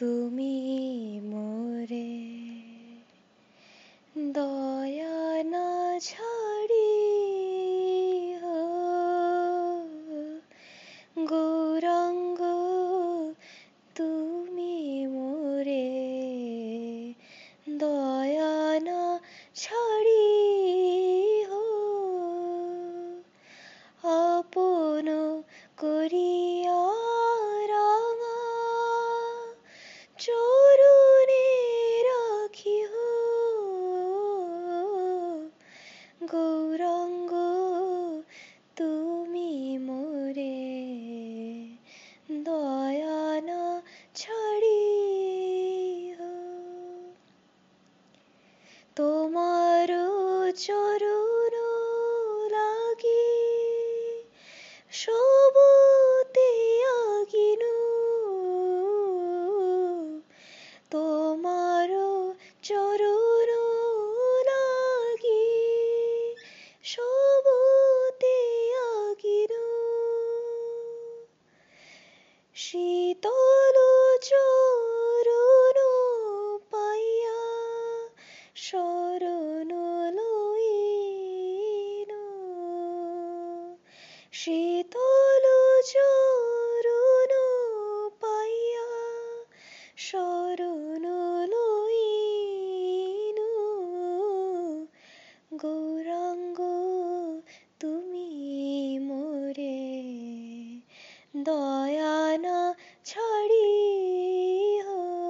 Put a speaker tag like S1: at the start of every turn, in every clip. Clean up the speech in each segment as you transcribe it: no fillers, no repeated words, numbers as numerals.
S1: তুমি মোরে দয়া না ছাড়ি গৌরাঙ্গ তুমি মোরে দয়া না ছাড়ি আপন করিয়া রাঙা চরণে রাখিহ গৌরাঙ্গ তুমি মোরে দয়া না ছাড়িহ তোমার চরণ লাগি সবতে আগিনু তোমার চরণ লাগি সবতে আগিনু শীতল চরণ পাইয়া শরণ লইনু শীতল চরণ পাইয়া শরণ লইনু গৌরাঙ্গ তুমি মোরে দয়া না ছাড়িহ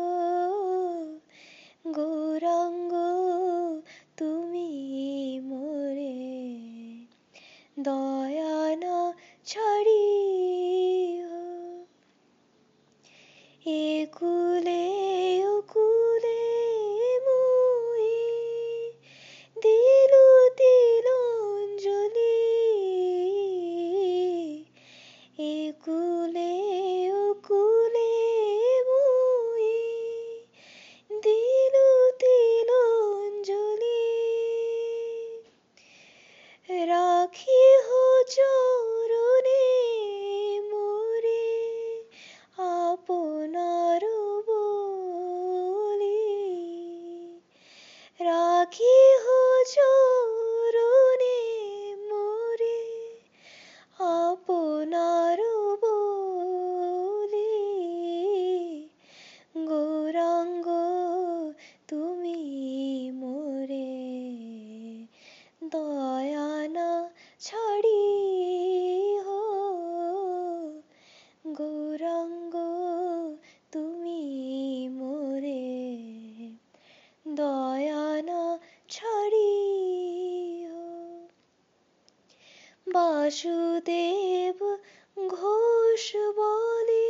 S1: গৌরাঙ্গ তুমি মোরে দয়া না ছাড়িহ একুলে ওকুলে মুই দিলু তিলাঞ্জলি একুলে ওকুলে মুই দিলু তিলাঞ্জলি রাখিহ চরণে মোরে আপনার বলি রাখিহ চরণে মোরে আপনার বলি গৌরাঙ্গ তুমি মোরে দয়া না ছাড়িহ গৌরাঙ্গ তুমি মোরে দয়া না ছাড়িহ বাসুদেব ঘোষ বলে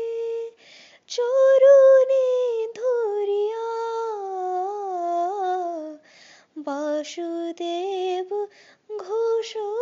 S1: চরণে ধরিয়া বাসুদেব ঘোষ